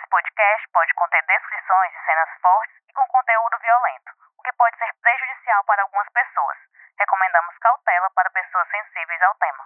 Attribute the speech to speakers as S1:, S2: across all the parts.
S1: Esse podcast pode conter descrições de cenas fortes e com conteúdo violento, o que pode ser prejudicial para algumas pessoas. Recomendamos cautela para pessoas sensíveis ao tema.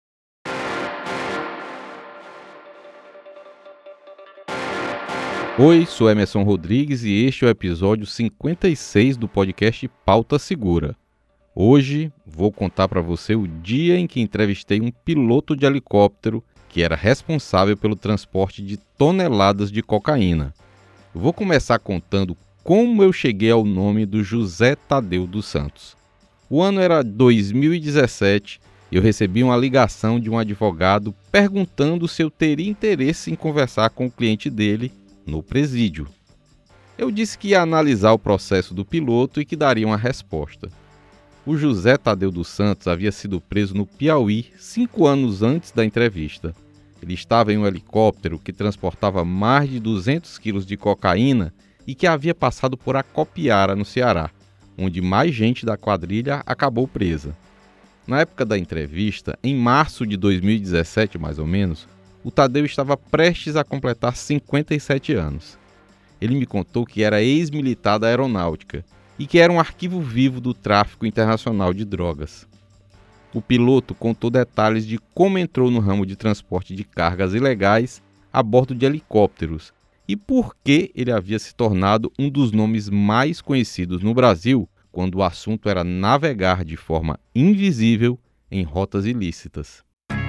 S2: Oi, sou Emerson Rodrigues e este é o episódio 56 do podcast Pauta Segura. Hoje vou contar para você o dia em que entrevistei um piloto de helicóptero que era responsável pelo transporte de toneladas de cocaína. Eu vou começar contando como eu cheguei ao nome do José Tadeu dos Santos. O ano era 2017 e eu recebi uma ligação de um advogado perguntando se eu teria interesse em conversar com o cliente dele no presídio. Eu disse que ia analisar o processo do piloto e que daria uma resposta. O José Tadeu dos Santos havia sido preso no Piauí 5 anos antes da entrevista. Ele estava em um helicóptero que transportava mais de 200 quilos de cocaína e que havia passado por Acopiara, no Ceará, onde mais gente da quadrilha acabou presa. Na época da entrevista, em março de 2017 mais ou menos, o Tadeu estava prestes a completar 57 anos. Ele me contou que era ex-militar da aeronáutica e que era um arquivo vivo do tráfico internacional de drogas. O piloto contou detalhes de como entrou no ramo de transporte de cargas ilegais a bordo de helicópteros e por que ele havia se tornado um dos nomes mais conhecidos no Brasil quando o assunto era navegar de forma invisível em rotas ilícitas.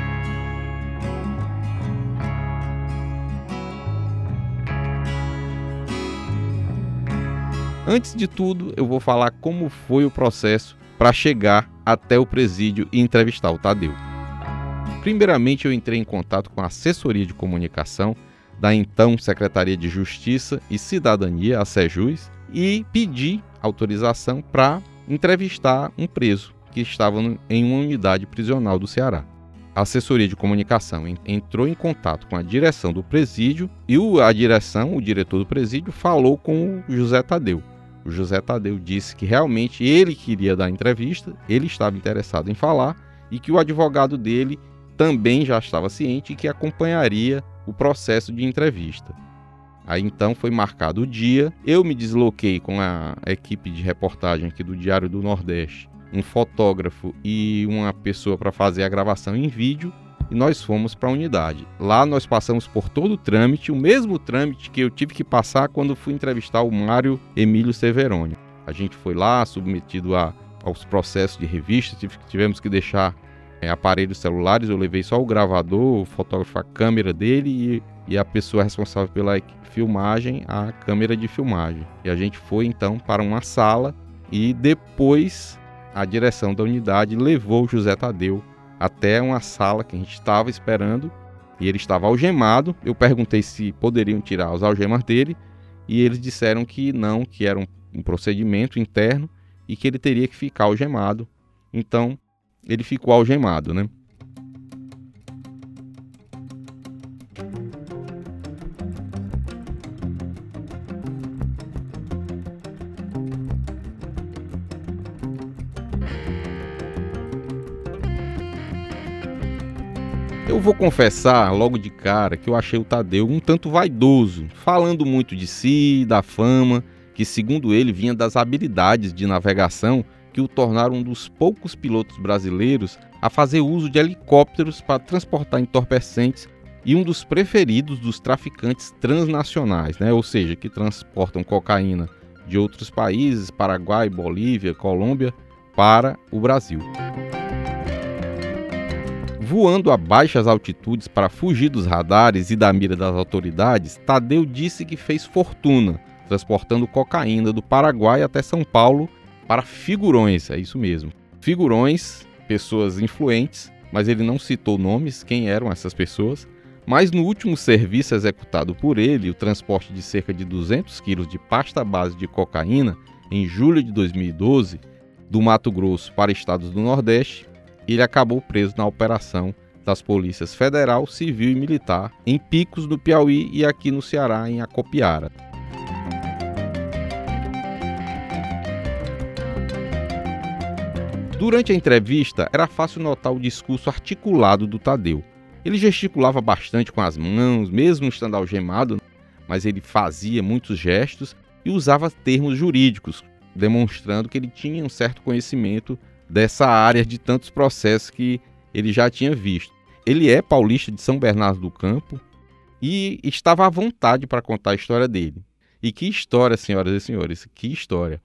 S2: Antes de tudo, eu vou falar como foi o processo para chegar até o presídio e entrevistar o Tadeu. Primeiramente, eu entrei em contato com a assessoria de comunicação da então Secretaria de Justiça e Cidadania, a SEJUS, e pedi autorização para entrevistar um preso que estava em uma unidade prisional do Ceará. A assessoria de comunicação entrou em contato com a direção do presídio e o diretor do presídio, falou com o José Tadeu. O José Tadeu disse que realmente ele queria dar entrevista, ele estava interessado em falar e que o advogado dele também já estava ciente e que acompanharia o processo de entrevista. Aí então foi marcado o dia, eu me desloquei com a equipe de reportagem aqui do Diário do Nordeste, um fotógrafo e uma pessoa para fazer a gravação em vídeo, e nós fomos para a unidade. Lá nós passamos por todo o trâmite, o mesmo trâmite que eu tive que passar quando fui entrevistar o Mário Emílio Severoni. A gente foi lá submetido aos processos de revista, tivemos que deixar aparelhos celulares, eu levei só o gravador, o fotógrafo a câmera dele e a pessoa responsável pela filmagem, a câmera de filmagem. E a gente foi então para uma sala e depois a direção da unidade levou o José Tadeu até uma sala que a gente estava esperando e ele estava algemado. Eu perguntei se poderiam tirar as algemas dele e eles disseram que não, que era um procedimento interno e que ele teria que ficar algemado. Então ele ficou algemado, né? Eu vou confessar logo de cara que eu achei o Tadeu um tanto vaidoso, falando muito de si, da fama, que segundo ele vinha das habilidades de navegação que o tornaram um dos poucos pilotos brasileiros a fazer uso de helicópteros para transportar entorpecentes e um dos preferidos dos traficantes transnacionais, né? Ou seja, que transportam cocaína de outros países, Paraguai, Bolívia, Colômbia, para o Brasil. Voando a baixas altitudes para fugir dos radares e da mira das autoridades, Tadeu disse que fez fortuna, transportando cocaína do Paraguai até São Paulo para figurões, é isso mesmo. Figurões, pessoas influentes, mas ele não citou nomes, quem eram essas pessoas. Mas no último serviço executado por ele, o transporte de cerca de 200 quilos de pasta base de cocaína, em julho de 2012, do Mato Grosso para estados do Nordeste, ele acabou preso na operação das polícias federal, civil e militar em Picos, no Piauí, e aqui no Ceará, em Acopiara. Durante a entrevista, era fácil notar o discurso articulado do Tadeu. Ele gesticulava bastante com as mãos, mesmo estando algemado, mas ele fazia muitos gestos e usava termos jurídicos, demonstrando que ele tinha um certo conhecimento dessa área de tantos processos que ele já tinha visto. Ele é paulista de São Bernardo do Campo e estava à vontade para contar a história dele. E que história, senhoras e senhores, que história!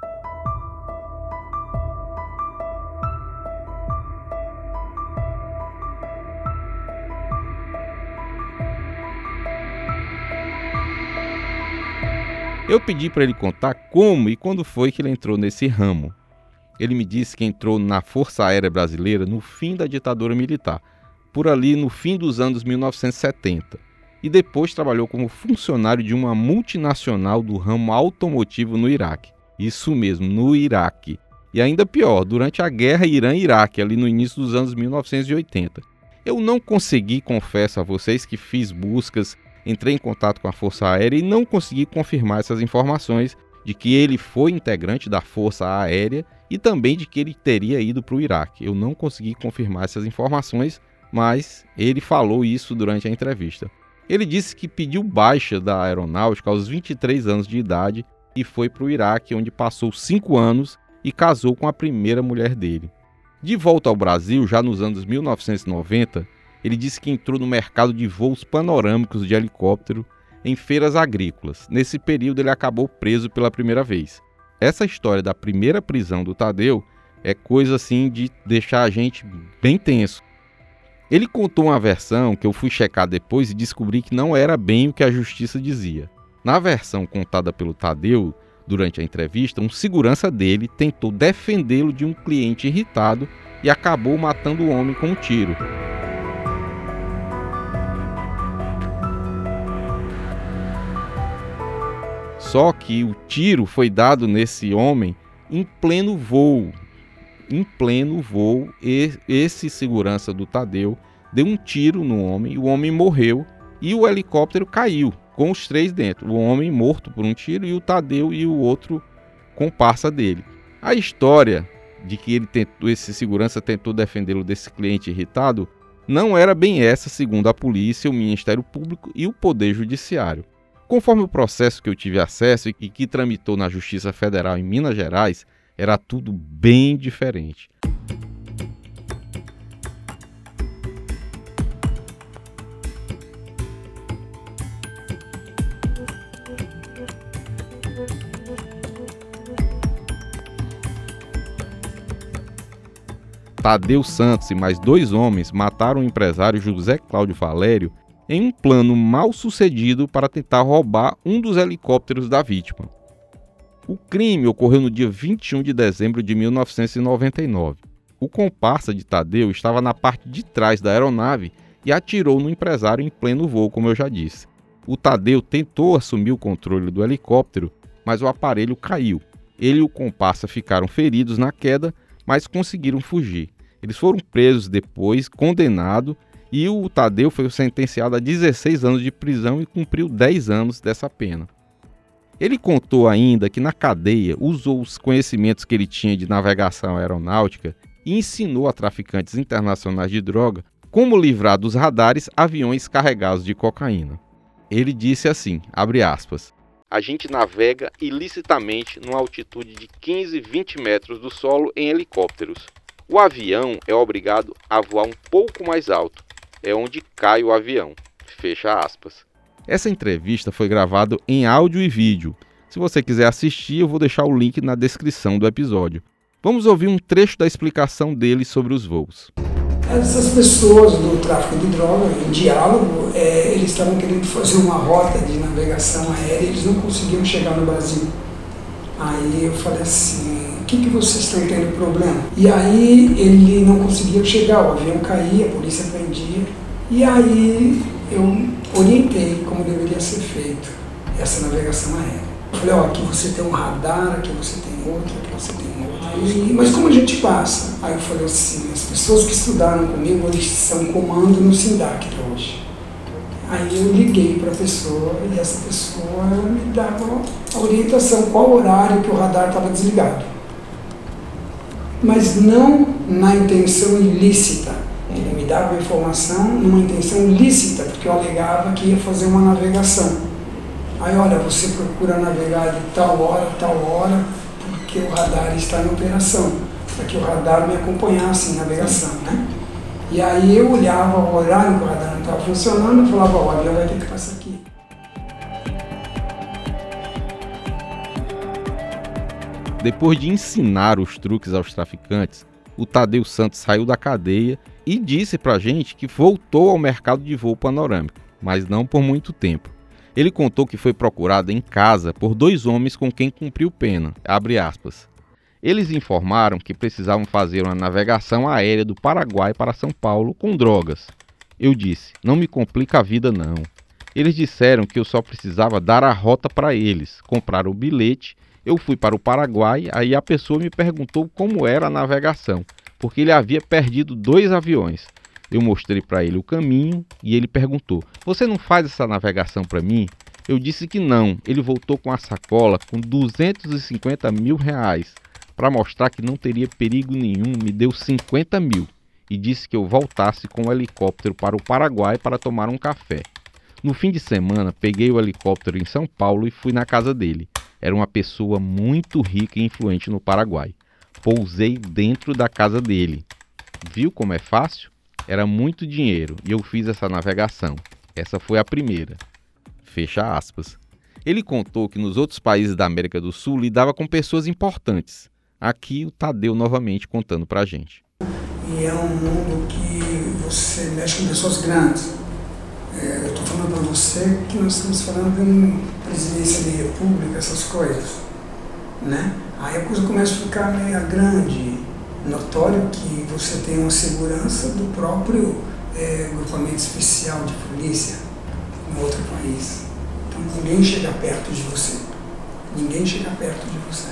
S2: Eu pedi para ele contar como e quando foi que ele entrou nesse ramo. Ele me disse que entrou na Força Aérea Brasileira no fim da ditadura militar, por ali no fim dos anos 1970, e depois trabalhou como funcionário de uma multinacional do ramo automotivo no Iraque. Isso mesmo, no Iraque. E ainda pior, durante a guerra Irã-Iraque, ali no início dos anos 1980. Eu não consegui, confesso a vocês, que fiz buscas, entrei em contato com a Força Aérea e não consegui confirmar essas informações de que ele foi integrante da Força Aérea e também de que ele teria ido para o Iraque. Eu não consegui confirmar essas informações, mas ele falou isso durante a entrevista. Ele disse que pediu baixa da aeronáutica aos 23 anos de idade e foi para o Iraque, onde passou 5 anos e casou com a primeira mulher dele. De volta ao Brasil, já nos anos 1990, ele disse que entrou no mercado de voos panorâmicos de helicóptero em feiras agrícolas. Nesse período ele acabou preso pela primeira vez. Essa história da primeira prisão do Tadeu é coisa assim de deixar a gente bem tenso. Ele contou uma versão que eu fui checar depois e descobri que não era bem o que a justiça dizia. Na versão contada pelo Tadeu, durante a entrevista, um segurança dele tentou defendê-lo de um cliente irritado e acabou matando o homem com um tiro. Só que o tiro foi dado nesse homem em pleno voo. Esse segurança do Tadeu deu um tiro no homem, o homem morreu e o helicóptero caiu, com os 3 dentro. O homem morto por um tiro e o Tadeu e o outro comparsa dele. A história de que esse segurança tentou defendê-lo desse cliente irritado não era bem essa, segundo a polícia, o Ministério Público e o Poder Judiciário. Conforme o processo que eu tive acesso e que tramitou na Justiça Federal em Minas Gerais, era tudo bem diferente. Tadeu Santos e mais 2 homens mataram o empresário José Cláudio Valério em um plano mal sucedido para tentar roubar um dos helicópteros da vítima. O crime ocorreu no dia 21 de dezembro de 1999. O comparsa de Tadeu estava na parte de trás da aeronave e atirou no empresário em pleno voo, como eu já disse. O Tadeu tentou assumir o controle do helicóptero, mas o aparelho caiu. Ele e o comparsa ficaram feridos na queda, mas conseguiram fugir. Eles foram presos depois, condenados, e o Tadeu foi sentenciado a 16 anos de prisão e cumpriu 10 anos dessa pena. Ele contou ainda que na cadeia usou os conhecimentos que ele tinha de navegação aeronáutica e ensinou a traficantes internacionais de droga como livrar dos radares aviões carregados de cocaína. Ele disse assim, abre aspas, "A gente navega ilicitamente numa altitude de 15, 20 metros do solo em helicópteros. O avião é obrigado a voar um pouco mais alto. É onde cai o avião." Fecha aspas. Essa entrevista foi gravada em áudio e vídeo. Se você quiser assistir, eu vou deixar o link na descrição do episódio. Vamos ouvir um trecho da explicação dele sobre os voos.
S3: Essas pessoas do tráfico de droga, em diálogo, eles estavam querendo fazer uma rota de navegação aérea e eles não conseguiam chegar no Brasil. Aí eu falei assim, o que vocês estão tendo problema? E aí ele não conseguia chegar, o avião caía, a polícia prendia. E aí eu orientei como deveria ser feito essa navegação aérea. Eu falei, aqui você tem um radar, aqui você tem outro, aqui você tem outro. Mas como a gente passa? Aí eu falei assim, as pessoas que estudaram comigo, eles são comando no SINDAC hoje. Aí eu liguei para a pessoa e essa pessoa me dava a orientação, qual horário que o radar estava desligado. Mas não na intenção ilícita. Ele me dava a informação numa intenção lícita, porque eu alegava que ia fazer uma navegação. Aí, olha, você procura navegar de tal hora, porque o radar está em operação, para que o radar me acompanhasse em navegação, né? E aí eu olhava o horário que o radar não estava funcionando e falava, o avião vai ter que passar aqui.
S2: Depois de ensinar os truques aos traficantes, o Tadeu Santos saiu da cadeia e disse pra gente que voltou ao mercado de voo panorâmico, mas não por muito tempo. Ele contou que foi procurado em casa por 2 homens com quem cumpriu pena, abre aspas. Eles informaram que precisavam fazer uma navegação aérea do Paraguai para São Paulo com drogas. Eu disse, não me complica a vida não. Eles disseram que eu só precisava dar a rota para eles, comprar o bilhete. Eu fui para o Paraguai, aí a pessoa me perguntou como era a navegação, porque ele havia perdido 2 aviões. Eu mostrei para ele o caminho e ele perguntou, você não faz essa navegação para mim? Eu disse que não. Ele voltou com a sacola com 250 mil reais. Para mostrar que não teria perigo nenhum, me deu 50 mil e disse que eu voltasse com o helicóptero para o Paraguai para tomar um café. No fim de semana, peguei o helicóptero em São Paulo e fui na casa dele. Era uma pessoa muito rica e influente no Paraguai. Pousei dentro da casa dele. Viu como é fácil? Era muito dinheiro e eu fiz essa navegação. Essa foi a primeira. Fecha aspas. Ele contou que nos outros países da América do Sul lidava com pessoas importantes. Aqui o Tadeu novamente contando pra gente.
S3: E é um mundo que você mexe com pessoas grandes. Eu estou falando para você que nós estamos falando em presidência de república, essas coisas, né? Aí a coisa começa a ficar meio grande, notório que você tem uma segurança do próprio grupamento especial de polícia em outro país. Então ninguém chega perto de você. Ninguém chega perto de você.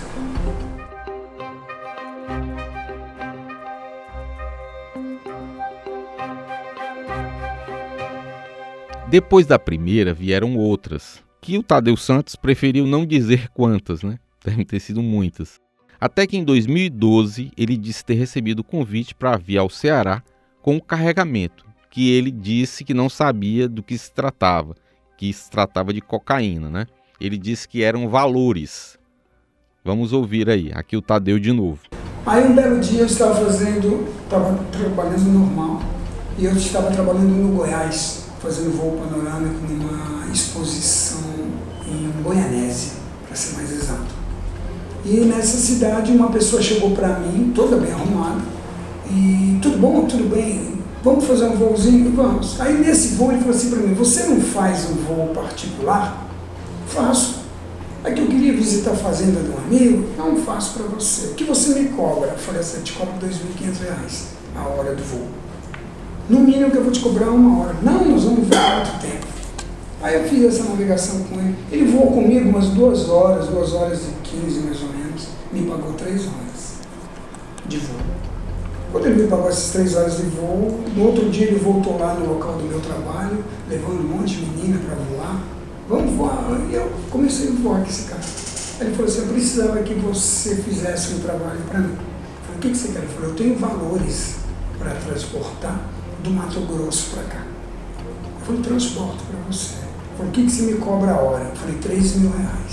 S2: Depois da primeira vieram outras, que o Tadeu Santos preferiu não dizer quantas, né? Devem ter sido muitas. Até que em 2012 ele disse ter recebido o convite para vir ao Ceará com o carregamento, que ele disse que não sabia do que se tratava de cocaína, né? Ele disse que eram valores. Vamos ouvir aí, aqui o Tadeu de novo.
S3: Aí um belo dia eu estava trabalhando normal e eu estava trabalhando no Goiás, fazendo voo panorâmico numa exposição em Goianésia, para ser mais exato. E nessa cidade uma pessoa chegou para mim, toda bem arrumada, e tudo bom, tudo bem, vamos fazer um voozinho? Vamos. Aí nesse voo ele falou assim para mim, você não faz um voo particular? Faço. É que eu queria visitar a fazenda de um amigo, não faço para você. O que você me cobra? Eu falei assim, eu te cobro R$2.500 a hora do voo. No mínimo que eu vou te cobrar 1 hora. Não, nós vamos ver quanto tempo. Aí eu fiz essa navegação com ele. Ele voou comigo umas 2 horas, 2 horas e 15 mais ou menos. Me pagou 3 horas de voo. Quando ele me pagou essas 3 horas de voo, no outro dia ele voltou lá no local do meu trabalho, levando um monte de menina para voar. Vamos voar. E eu comecei a voar com esse cara. Aí ele falou assim, eu precisava que você fizesse um trabalho para mim. Eu falei, o que você quer? Ele falou, eu tenho valores para transportar do Mato Grosso para cá. Eu falei, transporto para você. Ele falou, o que você me cobra a hora? Eu falei, R$3.000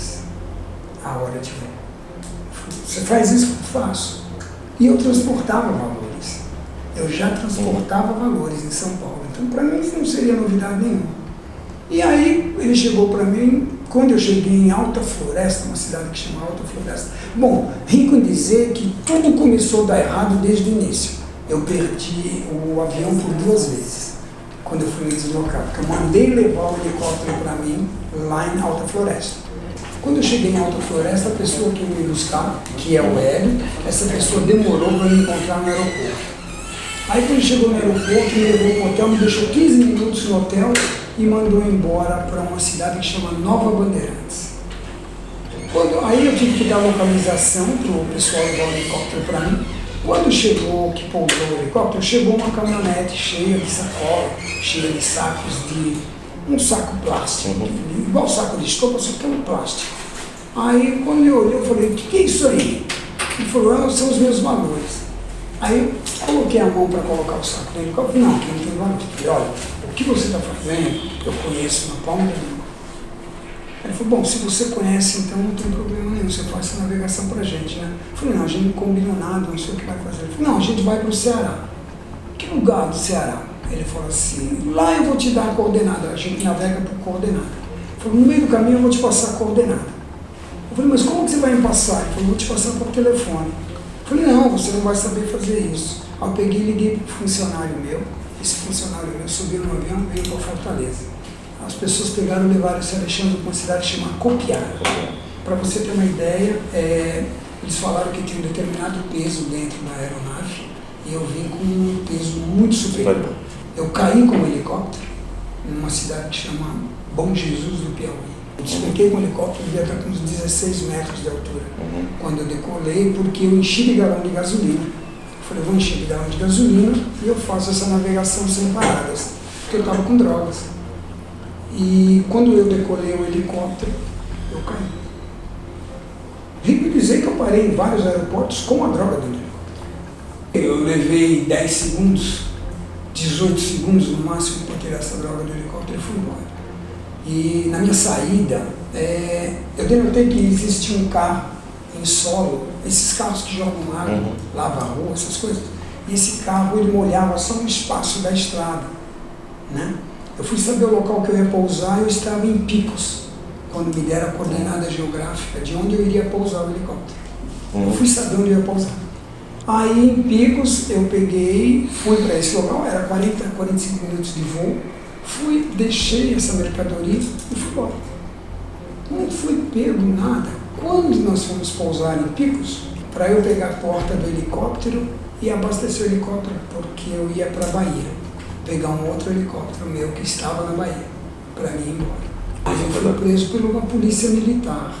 S3: a hora de voo. Falei, você faz isso? Eu faço. E eu transportava valores. Eu já transportava valores em São Paulo. Então, para mim, isso não seria novidade nenhuma. E aí, ele chegou para mim, quando eu cheguei em Alta Floresta, uma cidade que chama Alta Floresta. Bom, rico em dizer que tudo começou a dar errado desde o início. Eu perdi o avião por 2 vezes, quando eu fui me deslocar, porque eu mandei levar o helicóptero para mim lá em Alta Floresta. Quando eu cheguei em Alta Floresta, a pessoa que me buscar, que é o Hélio, essa pessoa demorou para me encontrar no aeroporto. Aí quando chegou no aeroporto, me levou para o hotel, me deixou 15 minutos no hotel e mandou embora para uma cidade que chama Nova Bandeirantes. Aí eu tive que dar localização para o pessoal levar o helicóptero para mim. Quando chegou, que pousou o helicóptero, chegou uma caminhonete cheia de sacola, cheia de sacos de... um saco plástico, igual saco de estopa, só que é um plástico. Aí quando eu olhei, eu falei, o que é isso aí? Ele falou, são os meus valores. Aí eu coloquei a mão para colocar o saco no helicóptero, não, aqui não tem valor. Eu falei, olha, o que você está fazendo, eu conheço na palma da minha mão. Ele falou, bom, se você conhece, então não tem problema nenhum, você faz essa navegação pra gente, né? Eu falei, não, a gente não combinou nada, não sei o que vai fazer. Ele falou, não, a gente vai pro Ceará. Que lugar do Ceará? Ele falou assim, lá eu vou te dar a coordenada, a gente navega por coordenada. Ele falou, no meio do caminho eu vou te passar a coordenada. Eu falei, mas como que você vai me passar? Ele falou, vou te passar por telefone. Eu falei, não, você não vai saber fazer isso. Aí eu peguei e liguei para um funcionário meu, esse funcionário meu subiu no avião e veio para Fortaleza. As pessoas pegaram e levaram esse Alexandre para uma cidade chamada Copiara. Para você ter uma ideia, eles falaram que tinha um determinado peso dentro da aeronave e eu vim com um peso muito superior. Eu caí com um helicóptero numa cidade que chama Bom Jesus do Piauí. Eu despenquei com o helicóptero, devia estar com uns 16 metros de altura. Quando eu decolei, porque eu enchi de galão de gasolina. Eu falei, vou encher de galão de gasolina e eu faço essa navegação sem paradas, porque eu estava com drogas. E quando eu decolei o helicóptero, eu caí. Vim me dizer que eu parei em vários aeroportos com a droga do helicóptero. Eu levei 10 segundos, 18 segundos no máximo para tirar essa droga do helicóptero e fui embora. E na minha saída, eu denotei que existia um carro em solo, esses carros que jogam água, lavam a rua, essas coisas. E esse carro, ele molhava só um espaço da estrada, né? Eu fui saber o local que eu ia pousar, eu estava em Picos, quando me deram a coordenada geográfica de onde eu iria pousar o helicóptero. Eu fui saber onde eu ia pousar. Aí em Picos eu peguei, fui para esse local, era 45 minutos de voo, fui, deixei essa mercadoria e fui embora. Não fui pego nada. Quando nós fomos pousar em Picos, para eu pegar a porta do helicóptero e abastecer o helicóptero, porque eu ia para a Bahia. Pegar um outro helicóptero meu que estava na Bahia, para mim ir embora. Mas eu fui preso por uma polícia militar.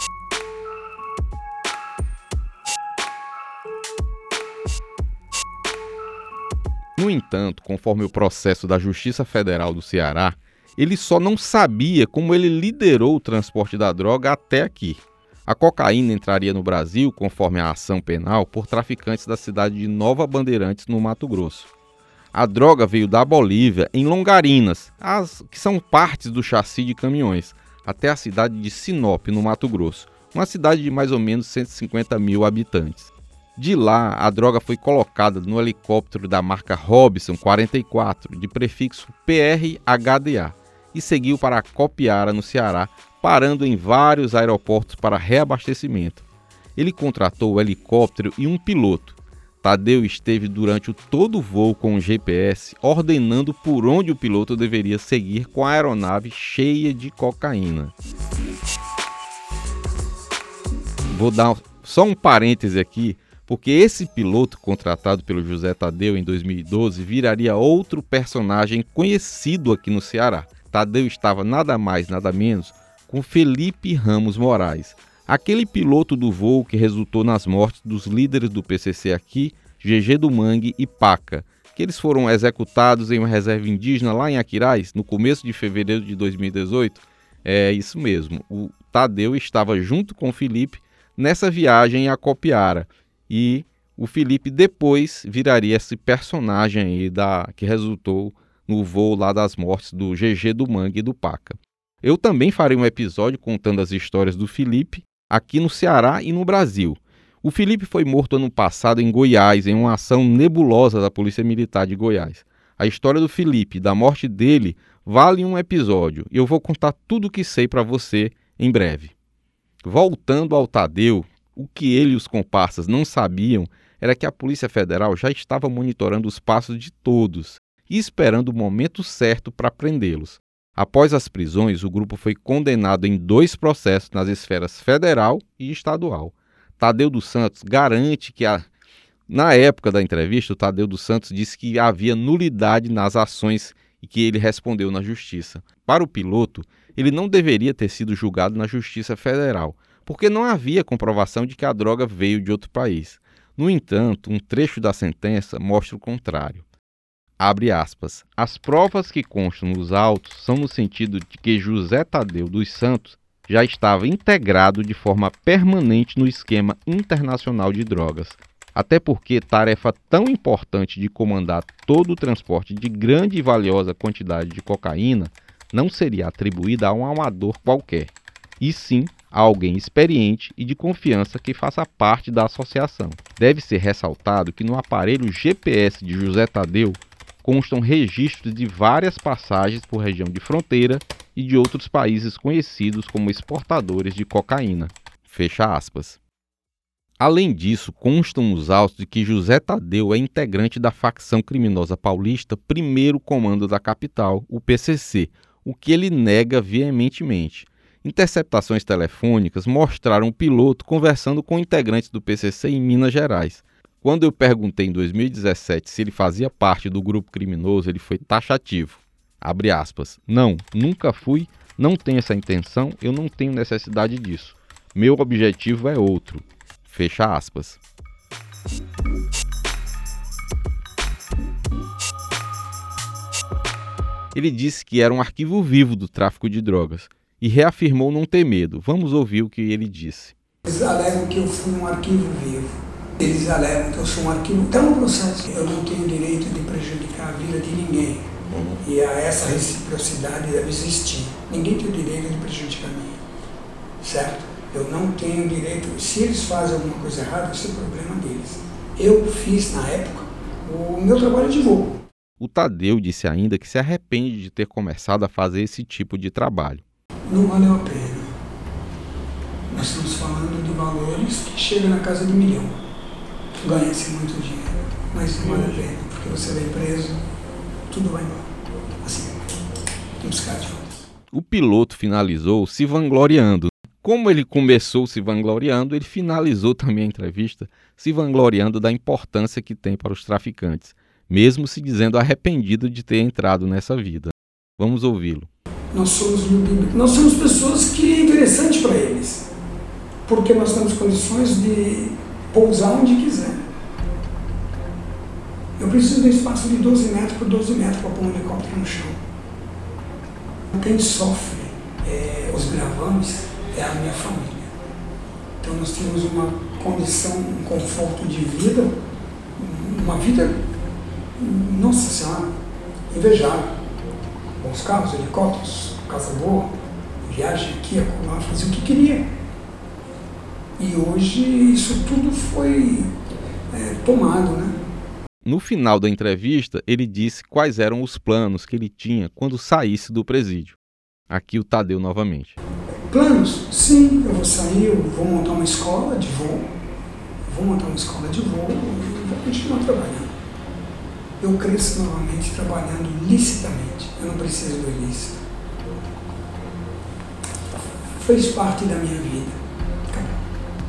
S2: No entanto, conforme o processo da Justiça Federal do Ceará, ele só não sabia como ele liderou o transporte da droga até aqui. A cocaína entraria no Brasil, conforme a ação penal, por traficantes da cidade de Nova Bandeirantes, no Mato Grosso. A droga veio da Bolívia, em Longarinas, que são partes do chassi de caminhões, até a cidade de Sinop, no Mato Grosso, uma cidade de mais ou menos 150 mil habitantes. De lá, a droga foi colocada no helicóptero da marca Robson 44, de prefixo PRHDA, e seguiu para Copiara, no Ceará, parando em vários aeroportos para reabastecimento. Ele contratou o helicóptero e um piloto. Tadeu esteve durante todo o voo com o GPS, ordenando por onde o piloto deveria seguir com a aeronave cheia de cocaína. Vou dar só um parêntese aqui, porque esse piloto contratado pelo José Tadeu em 2012 viraria outro personagem conhecido aqui no Ceará. Tadeu estava nada mais, nada menos com Felipe Ramos Moraes, aquele piloto do voo que resultou nas mortes dos líderes do PCC aqui, GG do Mangue e Paca, que eles foram executados em uma reserva indígena lá em Aquiraz, no começo de fevereiro de 2018. É isso mesmo, o Tadeu estava junto com o Felipe nessa viagem a Copiara, e o Felipe depois viraria esse personagem aí que resultou no voo lá das mortes do GG do Mangue e do Paca. Eu também farei um episódio contando as histórias do Felipe aqui no Ceará e no Brasil. O Felipe foi morto ano passado em Goiás, em uma ação nebulosa da Polícia Militar de Goiás. A história do Felipe e da morte dele vale um episódio, e eu vou contar tudo o que sei para você em breve. Voltando ao Tadeu, o que ele e os comparsas não sabiam era que a Polícia Federal já estava monitorando os passos de todos e esperando o momento certo para prendê-los. Após as prisões, o grupo foi condenado em 2 processos nas esferas federal e estadual. Tadeu dos Santos garante que, na época da entrevista, o Tadeu dos Santos disse que havia nulidade nas ações e que ele respondeu na justiça. Para o piloto, ele não deveria ter sido julgado na Justiça Federal, porque não havia comprovação de que a droga veio de outro país. No entanto, um trecho da sentença mostra o contrário. Abre aspas. As provas que constam nos autos são no sentido de que José Tadeu dos Santos já estava integrado de forma permanente no esquema internacional de drogas. Até porque tarefa tão importante de comandar todo o transporte de grande e valiosa quantidade de cocaína não seria atribuída a um amador qualquer. e sim a alguém experiente e de confiança que faça parte da associação. Deve ser ressaltado que no aparelho GPS de José Tadeu constam registros de várias passagens por região de fronteira e de outros países conhecidos como exportadores de cocaína. Fecha aspas. Além disso, constam os autos de que José Tadeu é integrante da facção criminosa paulista Primeiro Comando da Capital, o PCC, o que ele nega veementemente. Interceptações telefônicas mostraram o piloto conversando com integrantes do PCC em Minas Gerais. Quando eu perguntei em 2017 se ele fazia parte do grupo criminoso, ele foi taxativo. Abre aspas. Não, nunca fui, não tenho essa intenção, eu não tenho necessidade disso. Meu objetivo é outro. Fecha aspas. Ele disse que era um arquivo vivo do tráfico de drogas e reafirmou não ter medo. Vamos ouvir o que ele disse.
S3: Eles alegam que eu fui um arquivo vivo. Eles alegam que eu sou um arquivo. Está no processo. Eu não tenho direito de prejudicar a vida de ninguém. E essa reciprocidade deve existir. Ninguém tem o direito de prejudicar ninguém. Certo? Eu não tenho direito. Se eles fazem alguma coisa errada, esse é o problema deles. Eu fiz, na época, o meu trabalho de voo.
S2: O Tadeu disse ainda que se arrepende de ter começado a fazer esse tipo de trabalho.
S3: Não valeu a pena. Nós estamos falando de valores que chegam na casa de 1 milhão. Ganha-se muito dinheiro, mas não vale a pena, porque você vem preso, tudo vai embora. Assim, um piscar de olhos.
S2: O piloto finalizou se vangloriando. Como ele começou se vangloriando, ele finalizou também a entrevista se vangloriando da importância que tem para os traficantes, mesmo se dizendo arrependido de ter entrado nessa vida. Vamos ouvi-lo.
S3: Nós somos pessoas que é interessante para eles, porque nós temos condições de pousar onde quiser. Eu preciso de um espaço de 12 metros por 12 metros para pôr um helicóptero no chão. Quem sofre os gravames é a minha família. Então nós temos uma condição, um conforto de vida, uma vida, nossa senhora, invejável. Bons carros, helicópteros, casa boa, viagem aqui, acolá, fazer o que queria. E hoje isso tudo foi tomado, né?
S2: No final da entrevista, ele disse quais eram os planos que ele tinha quando saísse do presídio. Aqui o Tadeu novamente.
S3: Planos? Sim, eu vou sair, eu vou montar uma escola de voo. Vou montar uma escola de voo e vou continuar trabalhando. Eu cresço novamente trabalhando licitamente. Eu não preciso do ilícito. Fez parte da minha vida. Acabou.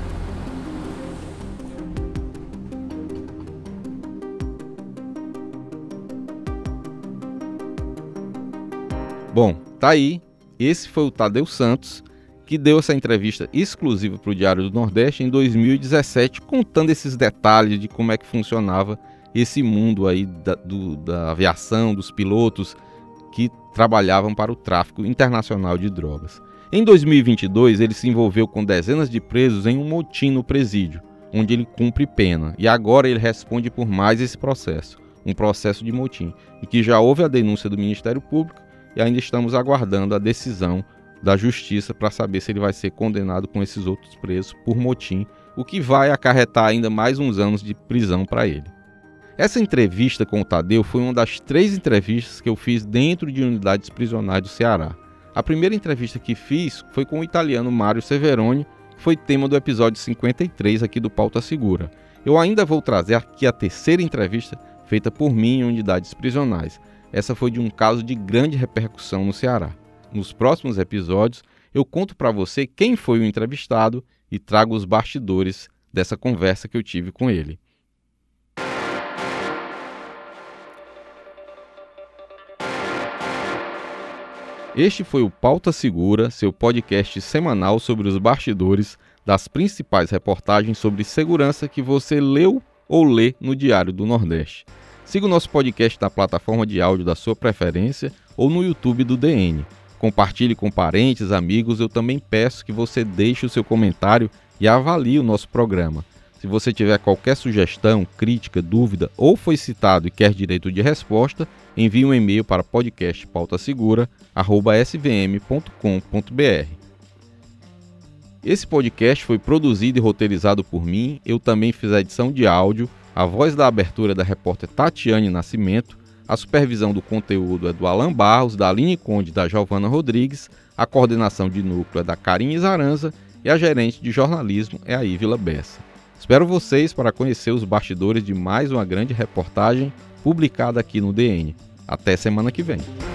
S2: Bom, tá aí. Esse foi o Tadeu Santos, que deu essa entrevista exclusiva para o Diário do Nordeste em 2017, contando esses detalhes de como é que funcionava esse mundo aí da aviação, dos pilotos que trabalhavam para o tráfico internacional de drogas. Em 2022, ele se envolveu com dezenas de presos em um motim no presídio, onde ele cumpre pena, e agora ele responde por mais esse processo, um processo de motim, em que já houve a denúncia do Ministério Público e ainda estamos aguardando a decisão da Justiça para saber se ele vai ser condenado com esses outros presos por motim, o que vai acarretar ainda mais uns anos de prisão para ele. Essa entrevista com o Tadeu foi uma das 3 entrevistas que eu fiz dentro de unidades prisionais do Ceará. A primeira entrevista que fiz foi com o italiano Mário Severoni, que foi tema do episódio 53 aqui do Pauta Segura. Eu ainda vou trazer aqui a terceira entrevista feita por mim em unidades prisionais. Essa foi de um caso de grande repercussão no Ceará. Nos próximos episódios, eu conto para você quem foi o entrevistado e trago os bastidores dessa conversa que eu tive com ele. Este foi o Pauta Segura, seu podcast semanal sobre os bastidores das principais reportagens sobre segurança que você leu ou lê no Diário do Nordeste. Siga o nosso podcast na plataforma de áudio da sua preferência ou no YouTube do DN. Compartilhe com parentes, amigos. Eu também peço que você deixe o seu comentário e avalie o nosso programa. Se você tiver qualquer sugestão, crítica, dúvida ou foi citado e quer direito de resposta, envie um e-mail para podcastpautasegura@svm.com.br. Esse podcast foi produzido e roteirizado por mim, eu também fiz a edição de áudio, a voz da abertura é da repórter Tatiane Nascimento, a supervisão do conteúdo é do Alan Barros, da Aline Conde e da Giovana Rodrigues, a coordenação de núcleo é da Karine Zaranza e a gerente de jornalismo é a Ívila Bessa. Espero vocês para conhecer os bastidores de mais uma grande reportagem publicada aqui no DN. Até semana que vem.